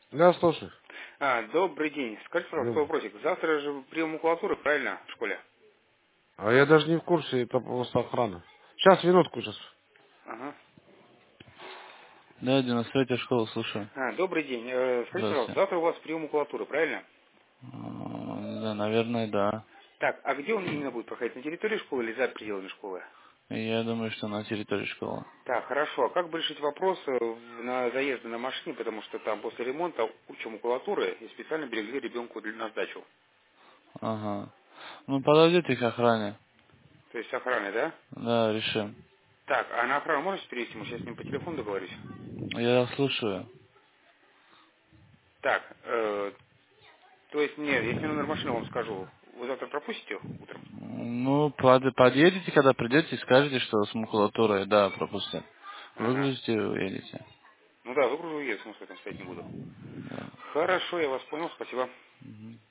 Да, слушай. Добрый день. Скажите, пожалуйста, Добрый. вопросик. Завтра же прием макулатуры, правильно, в школе? А я даже не в курсе, это просто охрана. Сейчас, минутку сейчас. Ага. Да, 93-я школа, слушаю. Добрый день. Скажите, пожалуйста, Здравствуйте. завтра у вас прием макулатуры, правильно? Да, наверное, да. Так, а где он именно будет проходить? На территории школы или за пределами школы? Я думаю, что на территории школы. Так, хорошо. А как бы решить вопрос на заезды на машине, потому что там после ремонта куча макулатуры и специально берегли ребенку на сдачу. Ага. Ну, подойдите к охране. То есть с охраной, да? Да, решим. Так, а на охрану можете перевести? Мы сейчас с ним по телефону договорюсь. Я слушаю. Так, то есть нет, если номер машины вам скажу, вы завтра пропустите утром? Ну, подъедете, когда придете, скажете, что с макулатурой, да, пропустим. Ага. Выгрузите и уедете. Ну да, выгружу я, смысла в этом стоять не буду. Да. Хорошо, я вас понял, спасибо. Мгм.